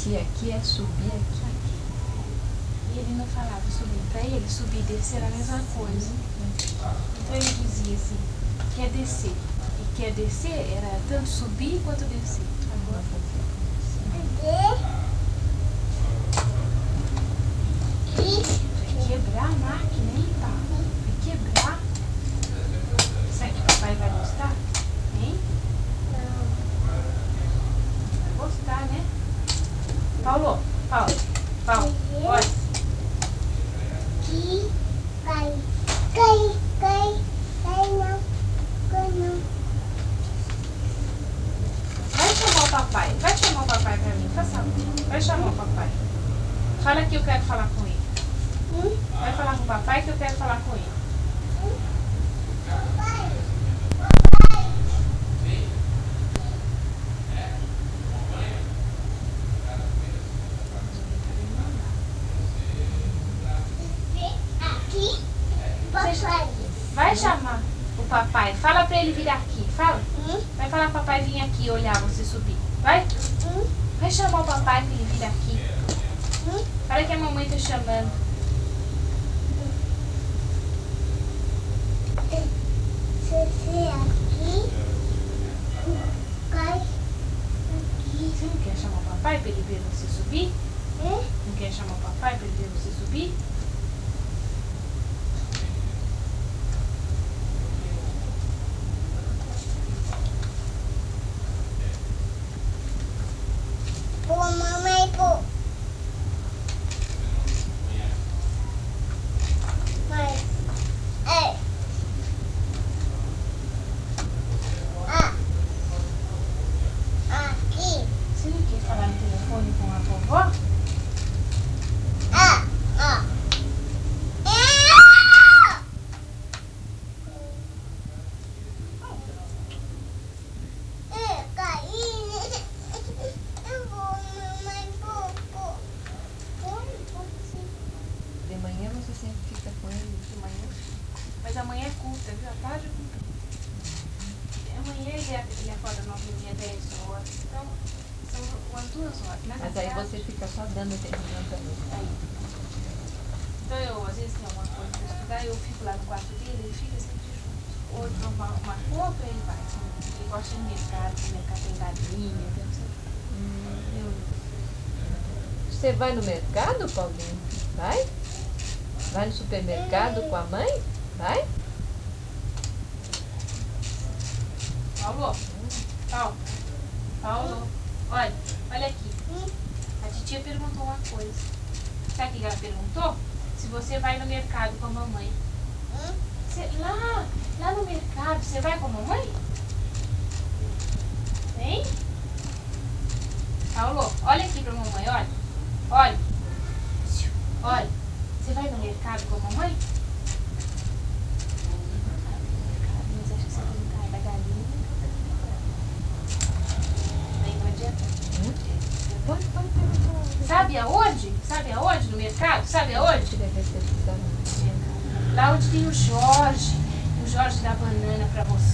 descer aqui é subir aqui. E ele não falava subir. Pra ele, subir e descer era a mesma coisa. Então ele dizia assim, quer descer. E quer descer era tanto subir quanto descer. Agora vai quebrar a máquina, hein, pá? Vai quebrar. Será que o papai vai gostar? Hein? Vai gostar, né? Paulo, olha. Vai chamar o papai pra mim, faça favor. Vai chamar o papai. Fala que eu quero falar com ele. Vai falar com o papai que eu quero falar com ele. Vai chamar o papai. Fala pra ele vir aqui. Fala. Vai falar pro papai vir aqui olhar você subir. Vai. Vai chamar o papai pra ele vir aqui. Fala que a mamãe tá chamando. Você não quer chamar o papai pra ele ver você subir? Não quer chamar o papai pra ele ver você subir? Você não quer falar no telefone com a vovó? De manhã você sempre fica com ele. De manhã. Mas amanhã é curta, viu? A tarde é curta. Amanhã ele acorda 9h30, 10 horas. Então, são umas 2 horas. Mas aí você fica só dando atenção também. Aí. Então, eu, às vezes, tem alguma coisa pra estudar, eu fico lá no quarto dele, ele fica sempre junto. Ou então uma compra, ele vai. Ele gosta de mercado tem galinha, tem não sei o quê. Você vai no mercado, Paulinho? Vai? Vai no supermercado com a mãe? Vai? Paulo, olha aqui. A titia perguntou uma coisa. Sabe o que ela perguntou? Se você vai no mercado com a mamãe. Lá no mercado, você vai com a mamãe? Hein? Paulo, olha aqui pra mamãe, olha. Olha. Você vai no mercado com a mamãe? Mas acho que você perguntar da galinha. Aí não adianta. Pode perguntar. Sabe aonde? Sabe aonde? No mercado? Sabe aonde? Deve ter. Lá onde tem o Jorge. O Jorge dá banana pra você.